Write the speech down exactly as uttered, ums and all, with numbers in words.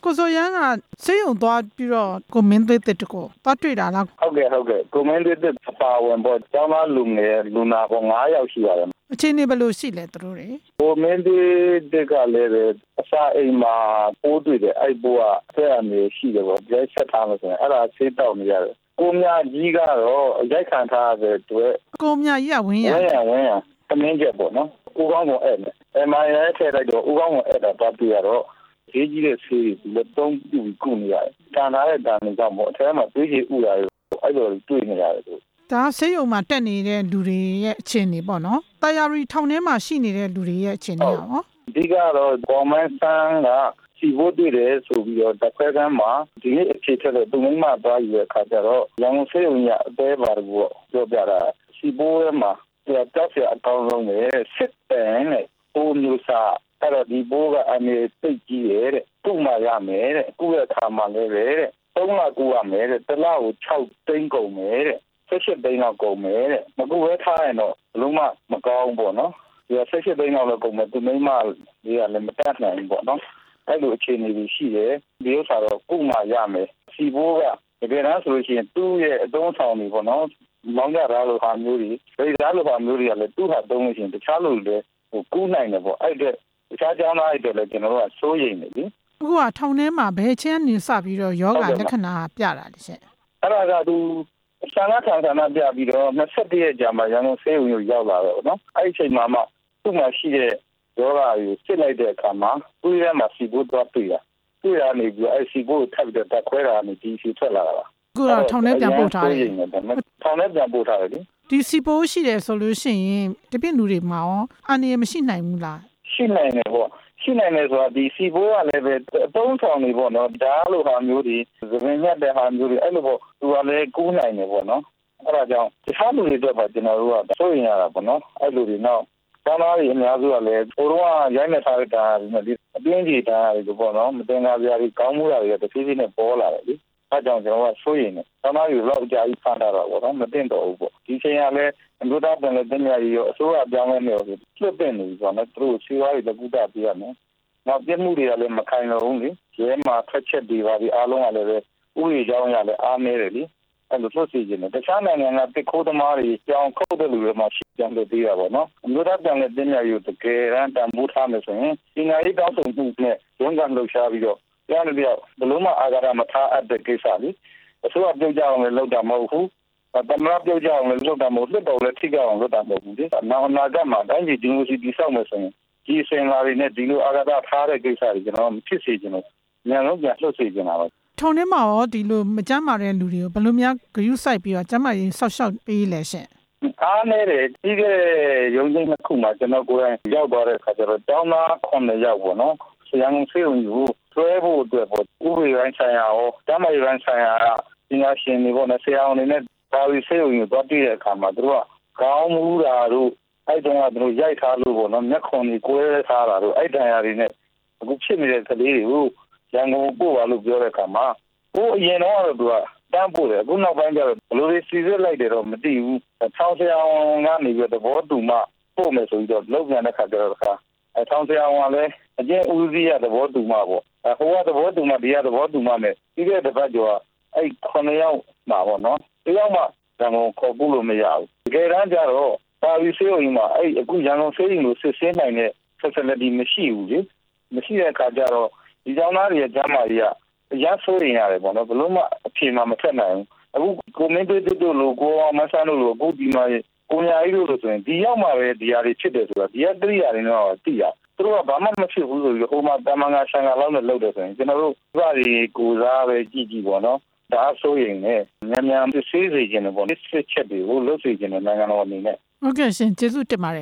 ကိုစောရန်ကဆေးရုံသွားပြီးတော့ကိုမင်းသွေးသစ်တကိုသွားတွေ့တာလားဟုတ်ကဲ့ဟုတ်ကဲ့ကိုမင်းသွေးသစ်အပါဝင်ပေါ့ကျောင်းသားလူငယ်လူနာပေါ့၅ယောက်ရှိရတယ်အခြေအနေဘယ်လိုရှိလဲသူတို့တွေကိုမင်းသွေးသစ်ကလည်းအစာအိမ်မှာပိုးတွေ့တယ်အဲ့ပိုးကဆက်အနေရှိတယ်ပေါ့ကြိုက်ဆက်ထားလို့ဆိုရင်အဲ့ဒါဆေးတောက်နေရတယ်ကိုမြကြီးကတော့ရိုက်ခံထားရတဲ့အတွက်ကိုမြကြီးကဝင်းရဝင်းရဝင်းရသမင်းချက်ပေါ့နော်ဦးကောင်းကိုအဲ့နဲ့အမိုင်ရဲထည့်လိုက်တော့ဦးကောင်းကိုအဲ့တာပတ်ပြရတော့ဈေးကြီးတဲ့ဆေးတွေလက်သုံးပြူကုနေရတယ်။တန်ထားတဲ့တန်တွေကြောင့်ပေါ့အထဲမှာသွေးကြီးဥလာတွေအဲ့လိုတွေ့နေရတယ်လို့ဒါဆေးရုံမှာတက်နေတဲ့လူတွေရဲ့အခြေအနေပေါ့နော်။တာယာရီထောင်ထဲမှာရှိနေတဲ့လူတွေရဲ့အခြေအနေရောအဓိကတော့ကော်မန်ဆန်ကစီဘိုးတွေ့တယ်ဆိုပြီးတော့တစ်ခွဲကမ်းမှာဒီနေ့အခြေထက်တော့သူမိမသွားယူတဲ့အခါကျတော့ရန်ကုန်ဆေးရုံကြီးအသေးပါတော့ပြောပြတာစီဘိုးရဲ့မှာတက်ရအကောင်းဆုံးပဲစစ်တန်နဲ့ပိုးမျိုးစားအဲ့တော့ဒီဘိုးကအနေသိကြီးရဲ့တဲ့သူ့မှာရမယ်တဲ့အခုရဲ့အခါမှာလည်းပဲတဲ့သုံးလကူရမယ်တဲ့တစ်လကို၆သိန်းကုန်မယ်တဲ့၁၈သိန်းလောက်ကုန်မယ်တဲ့မကူဝဲထားရင်တော့ဘလုံးမမကောင်းပေါ့နော်ဒီ၁၈သိန်းလောက်လည်းကုန်မယ်သူမိမလေးကလည်းမတတ်နိုင်ဘူးပေါ့နော်အဲ့လိုအခြေအနေကြီးရှိတယ်ဒီဥစ္စာတော့ကုမှရမယ်စီဘိုးကတကယ်တမ်းဆိုလို့ရှိရင်သူ့ရဲ့အသုံးဆောင်တွေပေါ့နော်မောင်းကြတာလိုဟာမျိုးတွေဒေသလိုဟာမျိုးတွေကလည်းသူ့ဟာသုံးလို့ရှိရင်တခြားလူတွေဟိုကူးနိုင်တယ်ပေါ့အဲ့တဲ့တခြားကျောင်းသားတွေလည်းကျွန်တော်တို့ကစိုးရိမ်နေပြီအခုကထောင်ထဲမှာဘယ်ချင်းနေစပြီးတော့ယောဂလက္ခဏာပြတာလေရှင်အဲ့ဒါကသူဆန္ဒခံဆန္ဒပြပြီးတော့၂၁ရက်ကြာမှရန်ကုန်ဆေးရုံကိုရောက်လာတော့နော်အဲ့ဒီအချိန်မှာမှသူ့မှာရှိတဲ့ယောဂကိုစစ်လိုက်တဲ့အခါမှာသူ့ရဲ့မှာစီဘိုးတော့တွေ့တာတွေ့ရနေပြီးအဲ့စီဘိုးကိုထပ်ပြီးတော့တက်ခွဲတာနေဒီစီထွက်လာတာအခုတော့ထောင်ထဲပြန်ပို့ထားတယ်ထောင်ထဲပြန်ပို့ထားတယ်လေဒီစီဘိုးရှိတယ်ဆိုလို့ရှိရင်တပြည့်လူတွေမှာရောအနေမရှိနိုင်ဘူးလားရှိနိုင်တယ်ပေါ့ရှိနိုင်တယ်ဆိုတာဒီစီဘိုးကလည်းပဲအသုံးဆောင်နေပေါ့နော်ဒါလိုဟာမျိုးတွေသပင်ညက်တဲ့ဟာမျိုးတွေအဲ့လိုပေါ့သူကလည်းကူးနိုင်တယ်ပေါ့နော်အဲ့ဒါကြောင့်တခြားလူတွေတော့ကျွန်တော်တို့ကစိုးရင်ရတာပေါ့နော်အဲ့လိုတွေတော့ကျောင်းသားတွေအများစုကလည်းဟိုတော့ရိုင်းနေထားတဲ့တာဒီအတွင်းကြီးတာတွေပေါ့နော်မတင်ကားပြားတွေကောင်းမှုတာတွေကတစ်ဖြည်းဖြည်းနဲ့ပေါ်လာတယ်လေအဲကြောင့်ကျွန်တော်ကစိုးရင်တယ်ကျောင်းသားတွေလောက်အကြကြီးဖမ်းတာတော့ပေါ့နော်မတင်တော့ဘူးပေါ့ဒီချိန်ကလည်းအမျိုးသားပြည်လည်းတင်ရည်ရောအစိုးရပြောင်းလဲနေလို့လွတ်တင်နေပြီဆိုတော့သူတို့စီးပွားရေးလည်းကုသပေးရမယ်နောက်ပြမှုတွေကလည်းမခိုင်လုံဘူးလေရဲမှာဖက်ချက်တွေပါဒီအားလုံးကလည်းပဲဥပဒေကြောင်းရလည်းအားနည်းတယ်လေအဲ့လိုလို့စီစဉ်တယ်တခြားနိုင်ငံကတစ်ခိုးသမားတွေကြောင်ခုတ်တဲ့လူတွေမှာရှိပြန်လို့သေးတာပေါ့နော်အမျိုးသားပြည်လည်းတင်ရည်တကယ်တမ်းတန်ဖိုးထားမယ်ဆိုရင်ဒီနိုင်ငံရေးတောင်းဆိုမှုနဲ့ရုံးကန်လှုပ်ရှားပြီးတော့ကြားလို့ပြောဘလို့မှအာဃာတမထားအပ်တဲ့ကိစ္စလေအစိုးရပြုတ်ကြအောင်လည်းလုပ်တာမဟုတ်ဘူးတမန်ပြုတ်ကြအောင်လည်းလုပ်တာမဟုတ်လွတ်တော်လည်းထိကြအောင်လုပ်တာမဟုတ်ဘူးလေနောက်အနာဂတ်မှာတိုင်းပြည်ဒီမိုကရေစီဆောက်မယ်ဆိုရင်ဒီစင်လာတွေနဲ့ဒီလိုအာဃာတထားတဲ့ကိစ္စတွေကျွန်တော်မဖြစ်စေချင်ဘူးညံလုံးပြန်လှုပ်စေချင်တာပါထုံထဲမှာရောဒီလိုမကြမ်းမာတဲ့လူတွေကိုဘယ်လိုများဂရုစိုက်ပြီးတော့ကျမကြီးဆောက်ရှောက်ပေးလဲရှင်အားနေတယ်ပြီးခဲ့ရုံးချင်းတစ်ခုမှာကျွန်တော်ကိုယ်တိုင်ရောက်သွားတဲ့အခါကျတော့ကျောင်းသားခုနှစ်ယောက်ပေါ့နော်ဆရာကဆေးရုံကြီးကိုတွဲဖို့အတွက်ပေါ့ဥပဒေပိုင်းဆိုင်ရာရောကျမကြီးပိုင်းဆိုင်ရာကပညာရှင်တွေပေါ့နော်ဆရာအောင်နေနဲ့ပါရီဆေးရုံကြီးသွားတည်တဲ့အခါမှာသူတို့ကကောင်းမှုတာတို့အဲ့တုန်းကသူတို့ရိုက်ထားလို့ပေါ့နော်မျက်ခွန်ကြီးကွဲထားတာတို့အဲ့တန်ရာတွေနဲ့အခုဖြစ်နေတဲ့ကလေးတွေကိုရန်ကုန်ပို့ပါလို့ပြောတဲ့အခါမှာဟိုအရင်တော့သူကတန်းပို့တယ်အခုနောက်ပိုင်းကျတော့ဘလို့စီစစ်လိုက်တယ်တော့မသိဘူးထောင်ဆရာကနေပြီးသဘောတူမှပို့မယ်ဆိုပြီးတော့လောက်ပြန်တဲ့ခါကျတော့တခါအဲထောင်ဆရာကလည်းအကျဉ်းဦးစီးရသဘောတူမှပေါ့ဟိုကသဘောတူမှဒီကသဘောတူမှနဲ့ပြီးခဲ့တဲ့ဘက်ကျော်အဲ့ခုနှစ်ယောက်မှာပေါ့နော်တယောက်မှရန်ကုန်ခေါ်ပို့လို့မရဘူးတကယ်တမ်းကျတော့ပါရီဆေးရုံကြီးမှာအဲ့အခုရန်ကုန်ဆေးရုံကိုစစ်ဆေးနိုင်တဲ့ facility မရှိဘူးလေမရှိတဲ့အခါကျတော့ဒီကျောင်းသားတွေရဲ့ကျန်းမာရေးကရဆိုးရင်ရတယ်ပေါ့နော်ဘလို့မှအဖြေမှမထက်နိုင်ဘူးအခုကိုမင်းတို့တို့လိုကိုအောင်မဆန်းတို့လိုအခုဒီမှာကိုညာကြီးတို့လိုဆိုရင်ဒီရောက်မှပဲဒီဟာတွေဖြစ်တယ်ဆိုတာဒီကတိရတယ်တော့သိရသူတို့ကဘာမှမဖြစ်ဘူးဆိုပြီးဟိုမှာတမန်ကဆန်ကလောက်နဲ့လုပ်တယ်ဆိုရင်ကျွန်တော်တို့ဥပဒေကိုစားပဲကြည့်ကြည့်ပေါ့နော်ဒါဆိုရင်လည်းမြန်မြန်သိစေခြင်းနဲ့ပေါ့စစ်ချက်တွေကိုလုပ်စေခြင်းနဲ့နိုင်ငံတော်အနေနဲ့ဟုတ်ကဲ့ရှင်ကျေးဇူးတင်ပါတယ်